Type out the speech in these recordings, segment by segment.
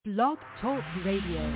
Blog Talk Radio.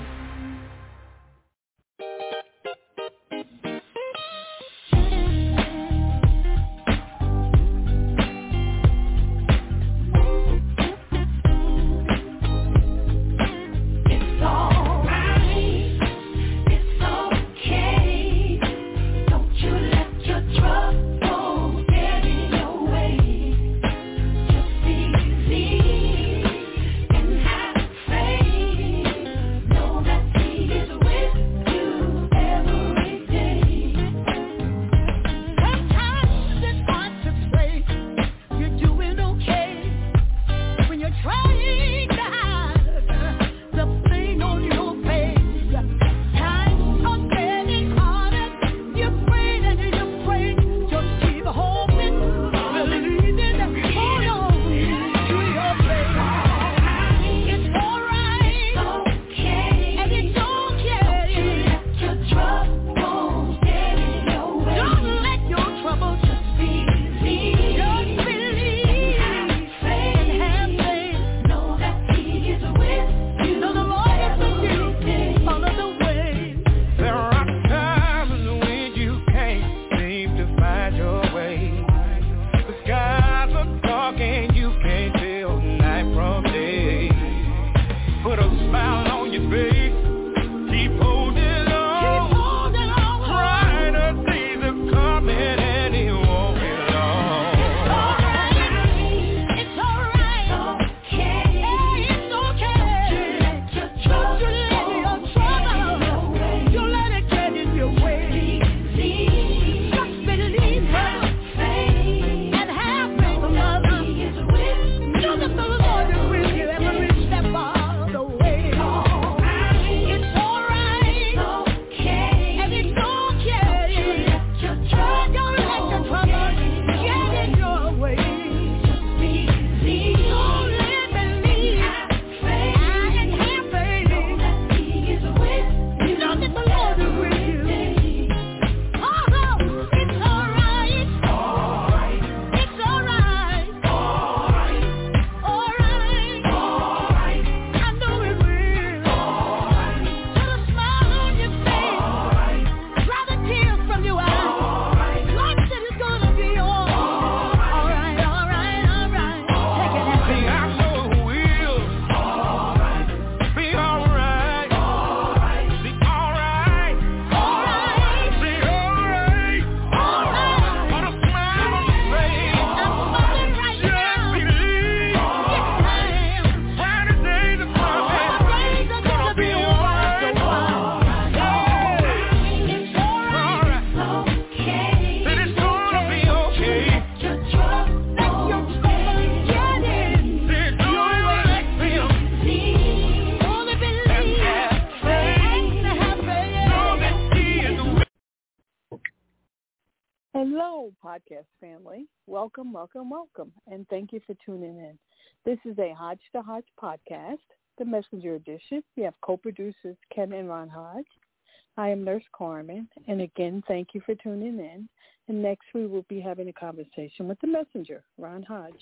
Hello, podcast family. Welcome, welcome, welcome, and thank you for tuning in. This is a Hodge to Hodge podcast, the Messenger edition. We have co-producers Ken and Ron Hodge. I am Nurse Carmen, and again, thank you for tuning in. And next, we will be having a conversation with the Messenger, Ron Hodge.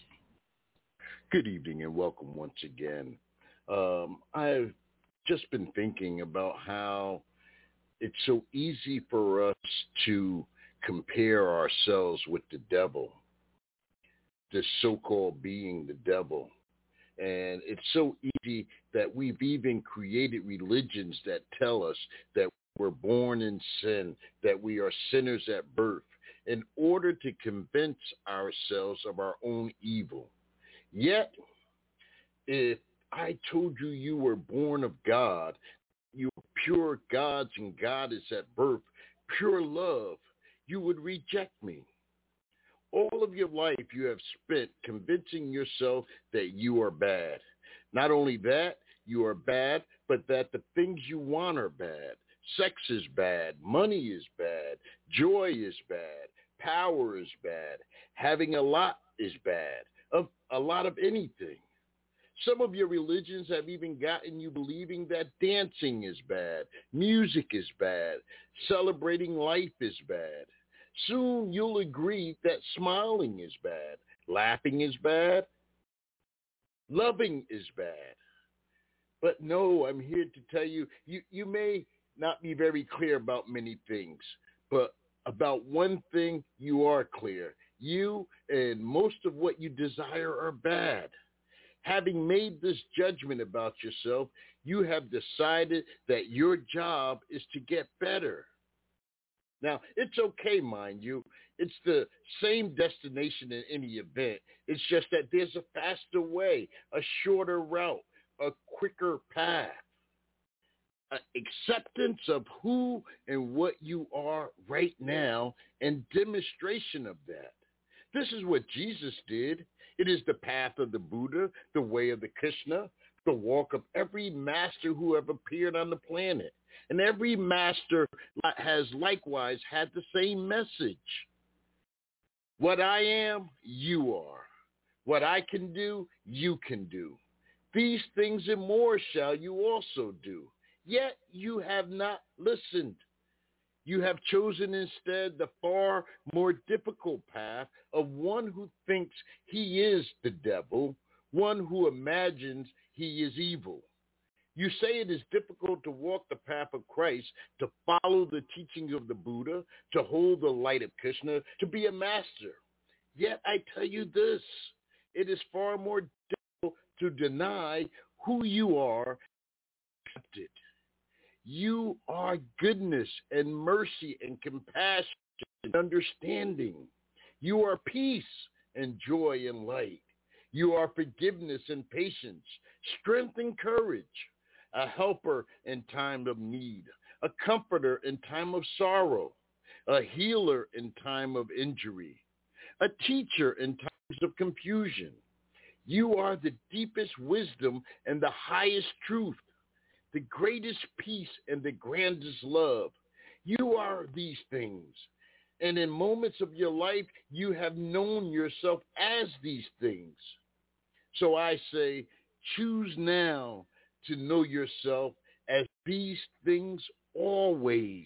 Good evening and welcome once again. I've just been thinking about how it's so easy for us to compare ourselves with the devil, this so-called being the devil. And it's so easy that we've even created religions that tell us that we're born in sin, that we are sinners at birth, in order to convince ourselves of our own evil. Yet, if I told you you were born of God, you were pure gods and God is at birth, pure love, you would reject me. All of your life you have spent convincing yourself that you are bad. Not only that, you are bad, but that the things you want are bad. Sex is bad. Money is bad. Joy is bad. Power is bad. Having a lot is bad. A lot of anything. Some of your religions have even gotten you believing that dancing is bad. Music is bad. Celebrating life is bad. Soon you'll agree that smiling is bad, laughing is bad, loving is bad. But no, I'm here to tell you, you may not be very clear about many things, but about one thing you are clear. You and most of what you desire are bad. Having made this judgment about yourself, you have decided that your job is to get better. Now, it's okay, mind you. It's the same destination in any event. It's just that there's a faster way, a shorter route, a quicker path. Acceptance of who and what you are right now and demonstration of that. This is what Jesus did. It is the path of the Buddha, the way of the Krishna, the walk of every master who ever appeared on the planet. And every master has likewise had the same message. What I am, you are. What I can do, you can do. These things and more shall you also do. Yet you have not listened. You have chosen instead the far more difficult path of one who thinks he is the devil, one who imagines he is evil. You say it is difficult to walk the path of Christ, to follow the teaching of the Buddha, to hold the light of Krishna, to be a master. Yet I tell you this, it is far more difficult to deny who you are. You are goodness and mercy and compassion and understanding. You are peace and joy and light. You are forgiveness and patience, strength and courage, a helper in time of need, a comforter in time of sorrow, a healer in time of injury, a teacher in times of confusion. You are the deepest wisdom and the highest truth, the greatest peace and the grandest love. You are these things. And in moments of your life, you have known yourself as these things. So I say, choose now to know yourself as these things always.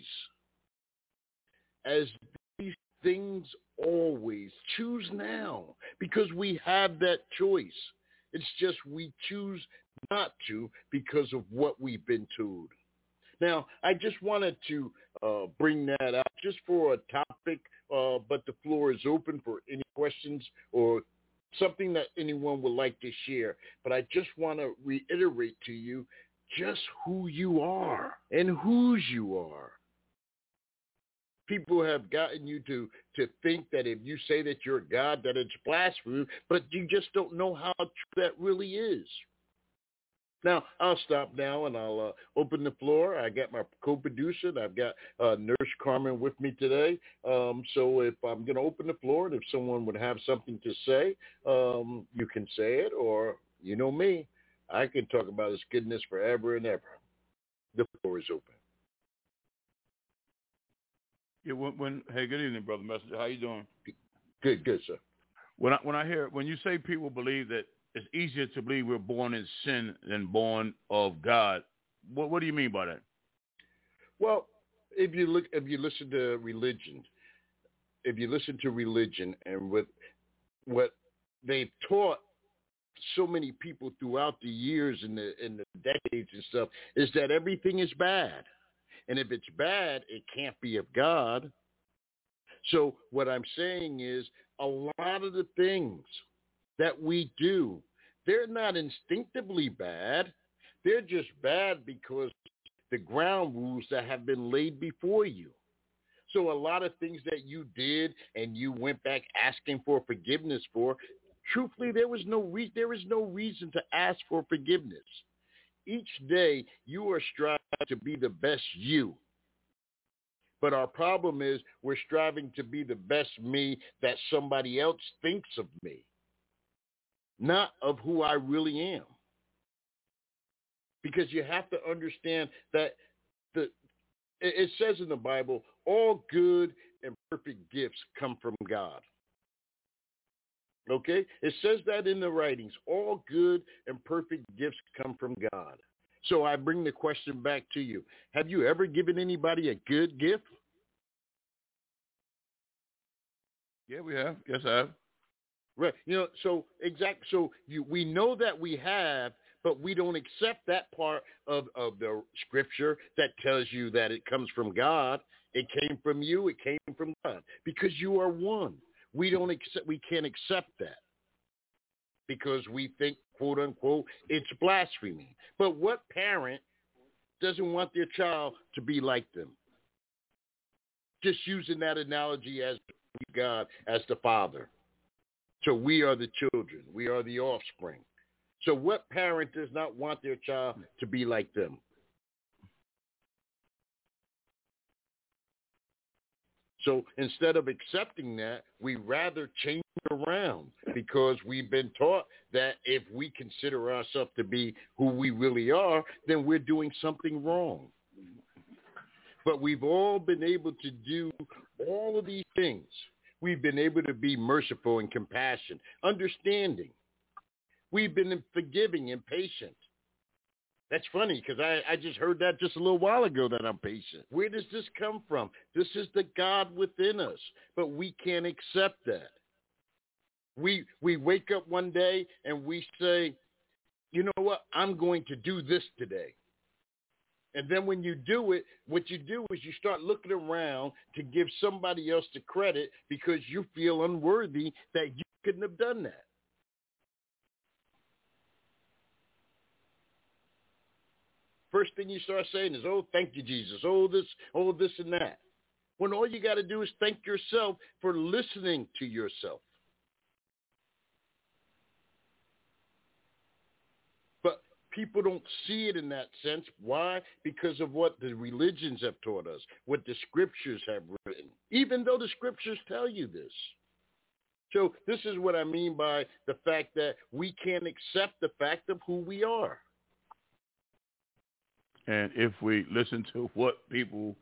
As these things always. Choose now, because we have that choice. It's just we choose not to because of what we've been told. Now, I just wanted to bring that out just for a topic, but the floor is open for any questions or something that anyone would like to share. But I just want to reiterate to you just who you are and whose you are. People have gotten you to think that if you say that you're God, that it's blasphemy, but you just don't know how true that really is. Now, I'll stop now and I'll open the floor. I got my co-producer and I've got Nurse Carmen with me today. So if I'm going to open the floor and if someone would have something to say, you can say it, or you know me, I can talk about his goodness forever and ever. The floor is open. Yeah, hey, good evening, Brother Messenger. How you doing? Good, sir. When you say people believe that it's easier to believe we're born in sin than born of God, what do you mean by that? Well, if you listen to religion, and with what they've taught so many people throughout the years and the decades and stuff, is that everything is bad. And if it's bad, it can't be of God. So what I'm saying is a lot of the things that we do, they're not instinctively bad. They're just bad because the ground rules that have been laid before you. So a lot of things that you did and you went back asking for forgiveness for, truthfully, there is no reason to ask for forgiveness. Each day you are striving to be the best you. But our problem is we're striving to be the best me that somebody else thinks of me, not of who I really am. Because you have to understand that it says in the Bible, all good and perfect gifts come from God. Okay? It says that in the writings. All good and perfect gifts come from God. So I bring the question back to you. Have you ever given anybody a good gift? Yeah, we have. Yes, I have. Right. So we know that we have, But we don't accept that part of the scripture that tells you that it comes from God. It came from you. It came from God because you are one. We can't accept that because we think, quote unquote, it's blasphemy. But what parent doesn't want their child to be like them? Just using that analogy as God, as the father. So we are the children. We are the offspring. So what parent does not want their child to be like them? So instead of accepting that, we rather change it around because we've been taught that if we consider ourselves to be who we really are, then we're doing something wrong. But we've all been able to do all of these things. We've been able to be merciful and compassionate, understanding. We've been forgiving and patient. That's funny because I just heard that just a little while ago that I'm patient. Where does this come from? This is the God within us, but we can't accept that. We wake up one day and we say, you know what, I'm going to do this today. And then when you do it, what you do is you start looking around to give somebody else the credit because you feel unworthy that you couldn't have done that. First thing you start saying is, oh, thank you, Jesus. Oh, this and that. When all you got to do is thank yourself for listening to yourself. But people don't see it in that sense. Why? Because of what the religions have taught us, what the scriptures have written, even though the scriptures tell you this. So this is what I mean by the fact that we can't accept the fact of who we are. And if we listen to what people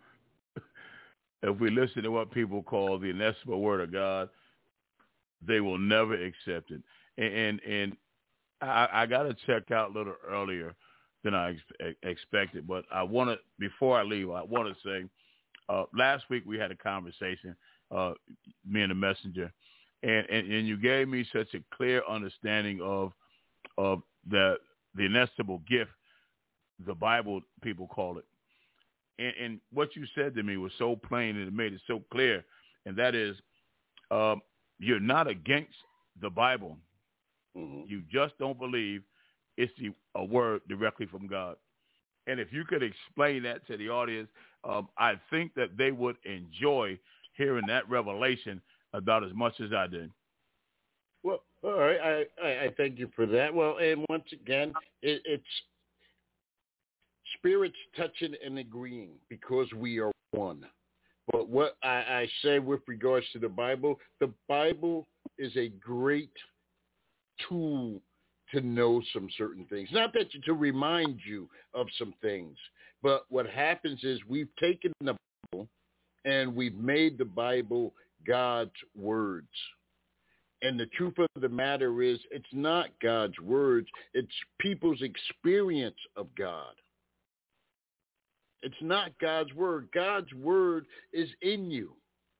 call the inestimable word of God, they will never accept it. And I got to check out a little earlier than I expected, but before I leave, I want to say, last week we had a conversation, me and the messenger, and you gave me such a clear understanding of the inestimable gift, the Bible people call it. And what you said to me was so plain and it made it so clear. And that is, you're not against the Bible. Mm-hmm. You just don't believe it's a word directly from God. And if you could explain that to the audience, I think that they would enjoy hearing that revelation about as much as I did. Well, all right. I thank you for that. Well, and once again, it's spirits touching and agreeing because we are one. But what I say with regards to the Bible is a great tool to know some certain things. Not that to remind you of some things, but what happens is we've taken the Bible and we've made the Bible God's words. And the truth of the matter is it's not God's words. It's people's experience of God. It's not God's word. God's word is in you.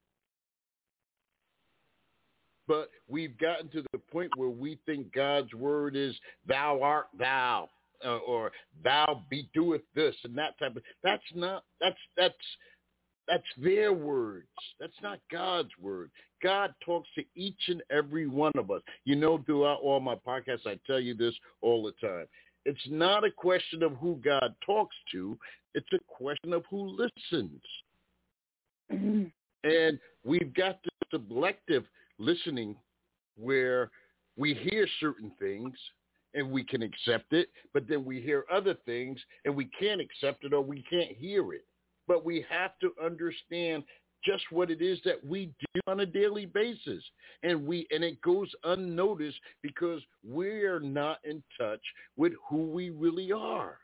But we've gotten to the point where we think God's word is thou art thou, or thou be doeth this and that type of. That's their words. That's not God's word. God talks to each and every one of us. You know, throughout all my podcasts, I tell you this all the time. It's not a question of who God talks to. It's a question of who listens. And we've got this selective listening where we hear certain things and we can accept it, but then we hear other things and we can't accept it or we can't hear it. But we have to understand just what it is that we do on a daily basis. And it goes unnoticed because we're not in touch with who we really are.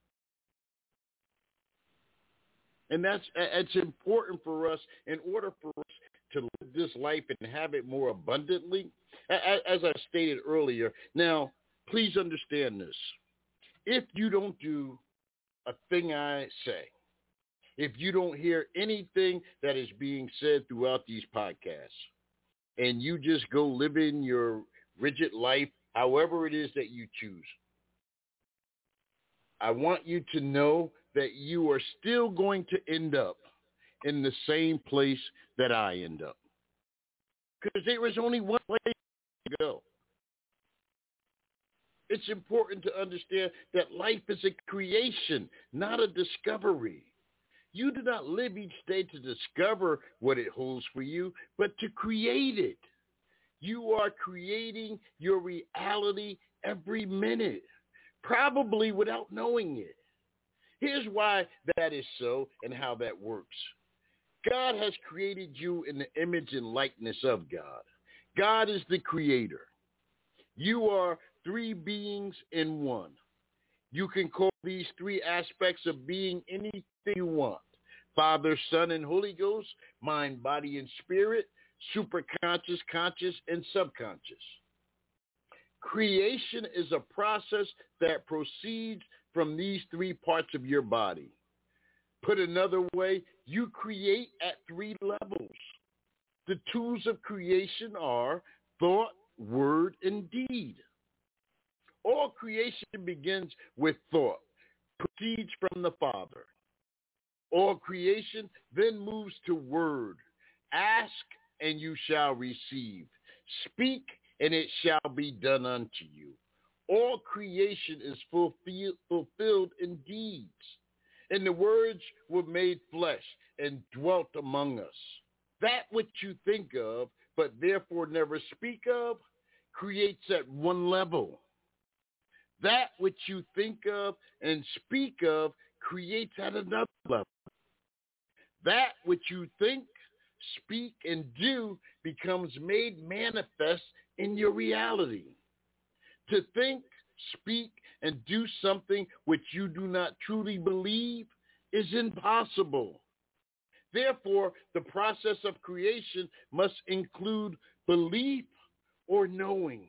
And it's important for us in order for us to live this life and have it more abundantly. As I stated earlier, now, please understand this. If you don't do a thing I say, if you don't hear anything that is being said throughout these podcasts, and you just go living your rigid life, however it is that you choose, I want you to know that you are still going to end up in the same place that I end up. Because there is only one place to go. It's important to understand that life is a creation, not a discovery. You do not live each day to discover what it holds for you, but to create it. You are creating your reality every minute, probably without knowing it. Here's why that is so and how that works. God has created you in the image and likeness of God. God is the creator. You are three beings in one. You can call these three aspects of being anything you want. Father, Son, and Holy Ghost, mind, body, and spirit, superconscious, conscious, and subconscious. Creation is a process that proceeds from these three parts of your body. Put another way, you create at three levels. The tools of creation are thought, word, and deed. All creation begins with thought, proceeds from the Father. All creation then moves to word. Ask, and you shall receive. Speak, and it shall be done unto you. All creation is fulfilled in deeds. And the words were made flesh and dwelt among us. That which you think of, but therefore never speak of, creates at one level. That which you think of and speak of creates at another level. That which you think, speak, and do becomes made manifest in your reality. To think, speak, and do something which you do not truly believe is impossible. Therefore, the process of creation must include belief or knowing.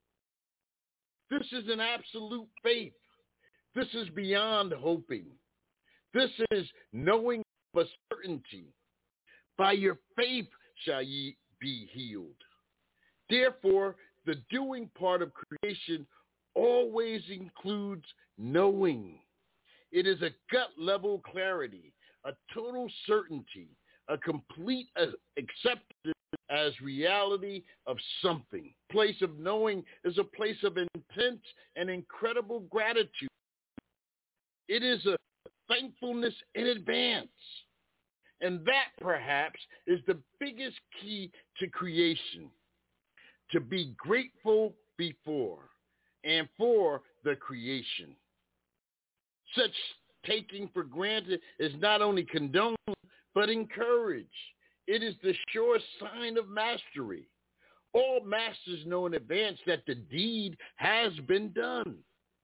This is an absolute faith. This is beyond hoping. This is knowing of a certainty. By your faith shall ye be healed. Therefore, the doing part of creation always includes knowing. It is a gut-level clarity, a total certainty, a complete acceptance as reality of something. Place of knowing is a place of intense and incredible gratitude. It is a thankfulness in advance. And that, perhaps, is the biggest key to creation, to be grateful before and for the creation. Such taking for granted is not only condoned, but encouraged. It is the sure sign of mastery. All masters know in advance that the deed has been done.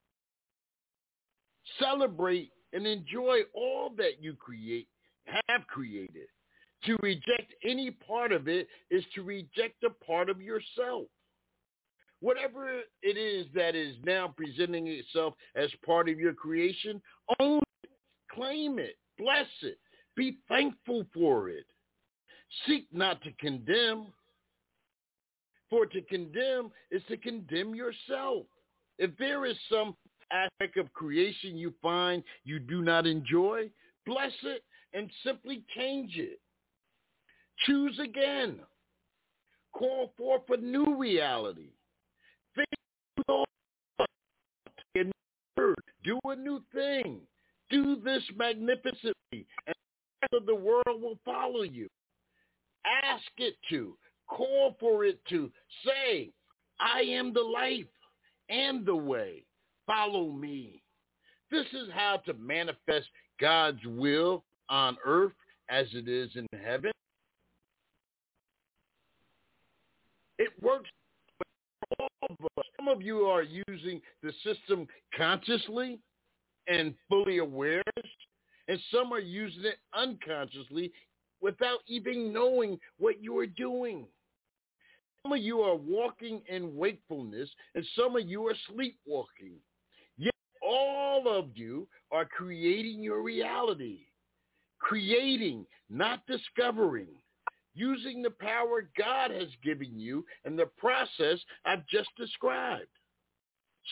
Celebrate and enjoy all that you have created. To reject any part of it is to reject a part of yourself. Whatever it is that is now presenting itself as part of your creation, own it, claim it, bless it, be thankful for it. Seek not to condemn, for to condemn is to condemn yourself. If there is some aspect of creation you find you do not enjoy, bless it and simply change it. Choose again. Call forth a new reality. Think a new word. Do a new thing. Do this magnificently, and the rest of the world will follow you. Ask it to. Call for it to. Say, I am the life and the way. Follow me. This is how to manifest God's will on earth as it is in heaven. It works for all of us. Some of you are using the system consciously and fully aware, and some are using it unconsciously without even knowing what you are doing. Some of you are walking in wakefulness, and some of you are sleepwalking. Yet all of you are creating your reality. Creating, not discovering. Using the power God has given you in the process I've just described. So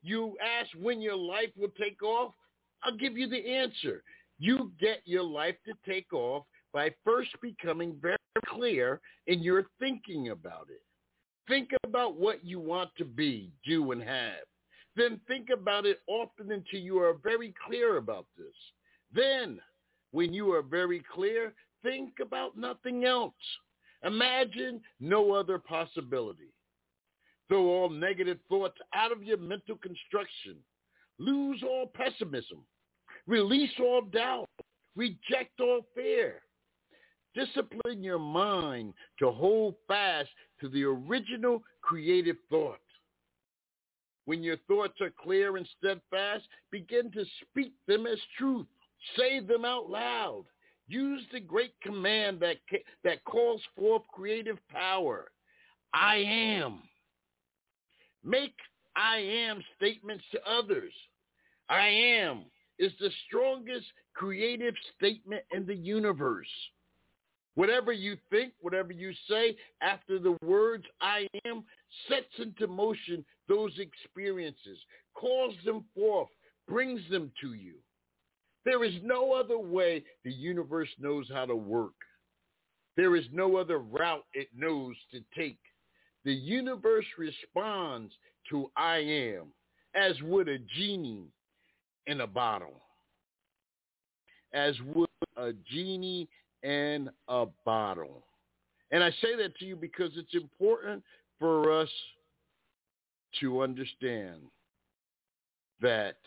You ask when your life will take off. I'll give you the answer. You get your life to take off by first becoming very clear in your thinking about it. Think about what you want to be, do, and have. Then think about it often until you are very clear about this. Then, when you are very clear, think about nothing else. Imagine no other possibility. Throw all negative thoughts out of your mental construction. Lose all pessimism. Release all doubt. Reject all fear. Discipline your mind to hold fast to the original creative thought. When your thoughts are clear and steadfast, begin to speak them as truth. Say them out loud. Use the great command that calls forth creative power. I am. Make I am statements to others. I am is the strongest creative statement in the universe. Whatever you think, whatever you say after the words I am sets into motion those experiences, calls them forth, brings them to you. There is no other way the universe knows how to work. There is no other route it knows to take. The universe responds to I am as would a genie in a bottle. As would a genie in a bottle. And I say that to you because it's important for us to understand that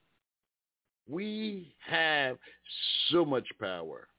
we have so much power.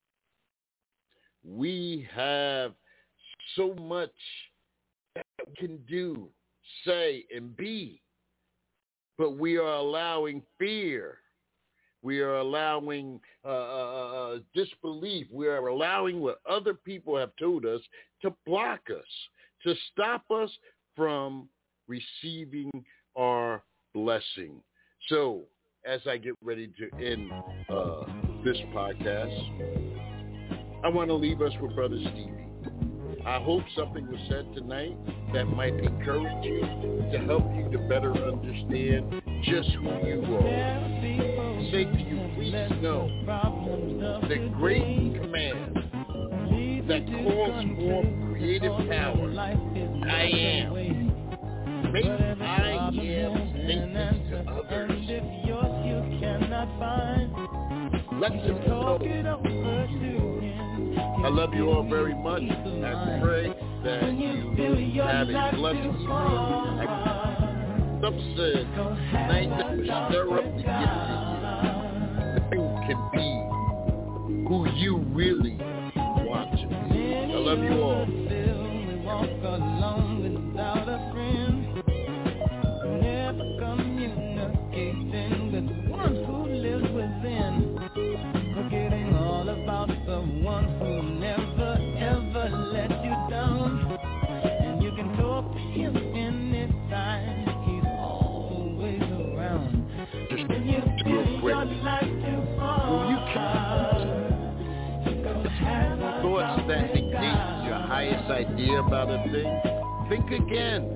We have so much that we can do, say, and be. But we are allowing fear. We are allowing disbelief. We are allowing what other people have told us to block us, to stop us from receiving our blessing. So, as I get ready to end this podcast, I want to leave us with Brother Stevie. I hope something was said tonight that might encourage you to help you to better understand just who you are. Say to you, please know the great command that calls forth creative power. I am. Make I am statements to others. Let them know. I love you all very much. I pray that you have a blessed evening. Some said, tonight that you stir up the gift in you. You can be who you really want to be. I love you all. We walk along without a friend. Never communicating with one who lives within. Forgetting all about the one who never ever let you down. And you can talk to him anytime. He's always around. Just real quick. When you thoughts that negate your highest idea about a thing, think again.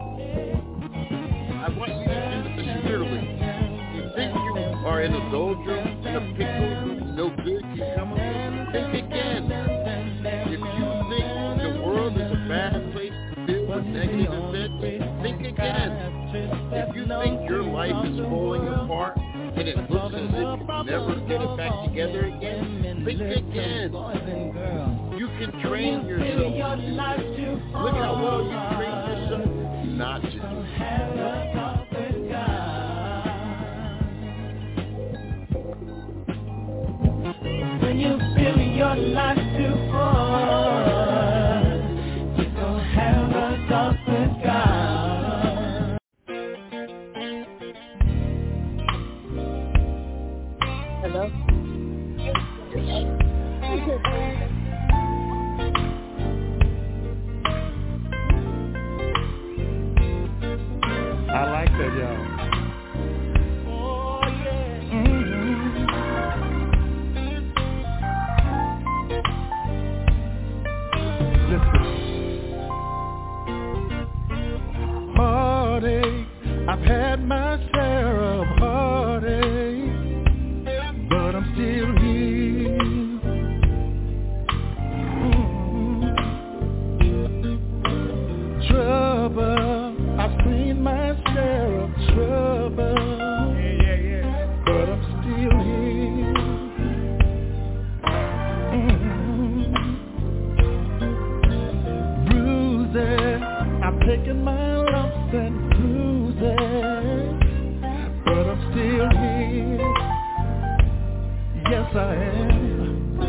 I want you to do this sincerely. You think you are in a doldrum, in a pickle, no good, you come up, think again. If you think the world is a bad place filled with negative events, think again. If you think your life is falling apart and it looks as if you never get it back together again, think again. You can train yourself. Look how well you train yourself not to do it. When you feel your life too hard, you don't have a talk with God. Hello? I like that, y'all. Heartache, I've had my I am.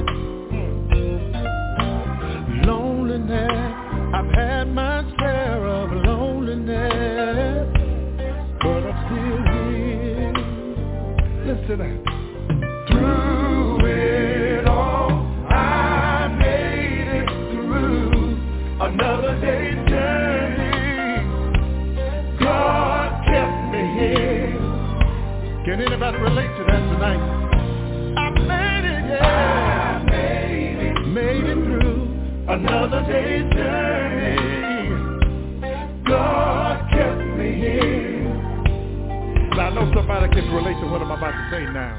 Loneliness, I've had my share of loneliness, but I'm still here. Listen, through it all, I made it through another day's journey. God kept me here. Can anybody relate to that tonight? I made it, yeah. I made it through another day's journey. God kept me here. Now I know somebody can relate to what I'm about to say now.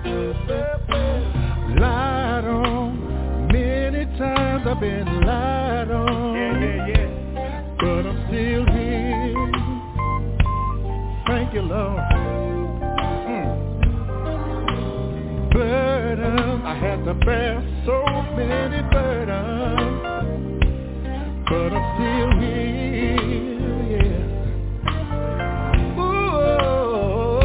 Lied on, many times I've been lied on. Yeah. But I'm still here. Thank you, Lord. Burdens, I had to bear so many burdens, but I'm still here, yeah. Ooh,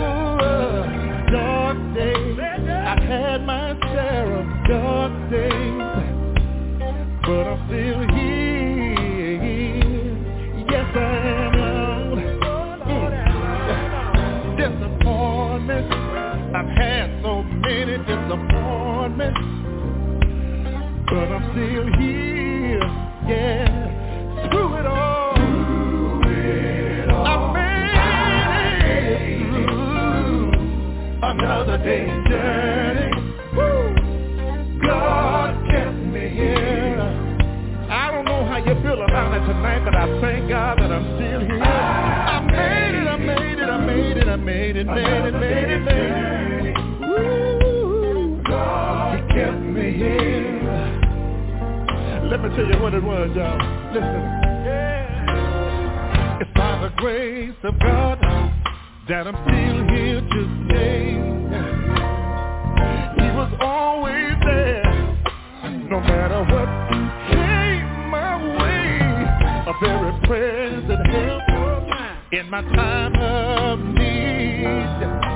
dark days, I've had my share of dark days, but I'm still here, yes I am. Disappointment, I've had so many disappointments, but I'm still here, yeah. Through it all, I made it through another day's journey. Woo. God kept me here. I don't know how you feel about it tonight, but I thank God that I'm still here. I made it. Woo. God kept me here. Let me tell you what it was, y'all. Listen. Yeah. It's by the grace of God that I'm still here today. He was always there, no matter what came my way. A very present help in my time of need.